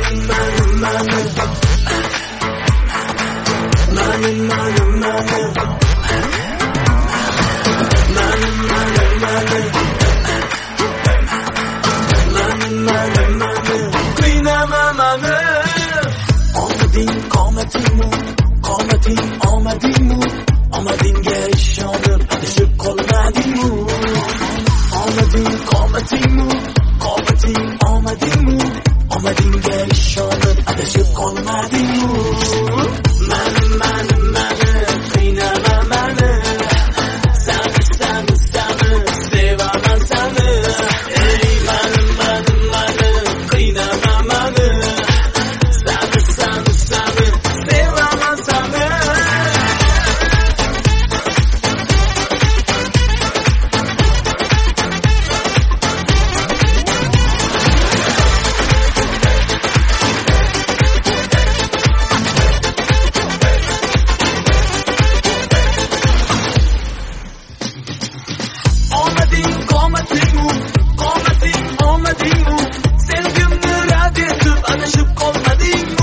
Omadingga ishonib adashib qolmadingmi? Omadingga ishonib adashib qolmadingmi? Mani qiynama mani, sani sevaman sani. Ey mani qiynama mani, sani sevaman sani. Omadingmi? Sevgimni rad etib adashib qolmadingmi?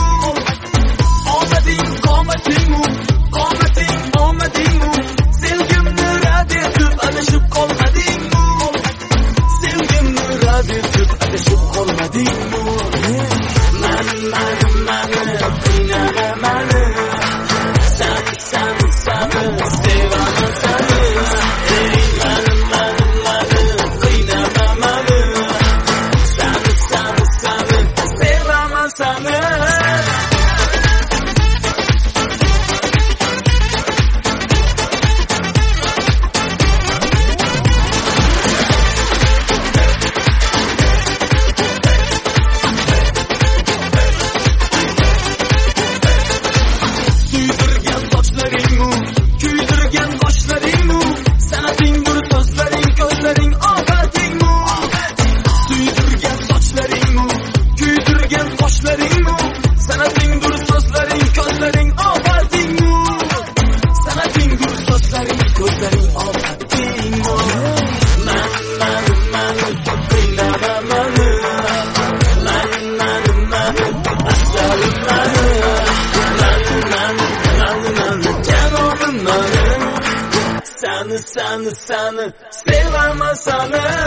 Omadingmi? Sevgimni rad etib adashib qolmadingmi? Mani qiynama mani, sani sevaman sani. Ey mani qiynama mani, sani sevaman sani. Kuydirgan qoshlaringmi? Sanatingdir so'zlaring, ko'zlaring ofatingmi? Suydirgan sochlaringmi? Kuydirgan qoshlaringmi? Sanatingdir so'zlaring, ko'zlaring ofatingmi? Sanatingdir so'zlaring, ko'zlaring ofatingmi? Mani qiynama mani, mani asalim mani, sani sevaman sani.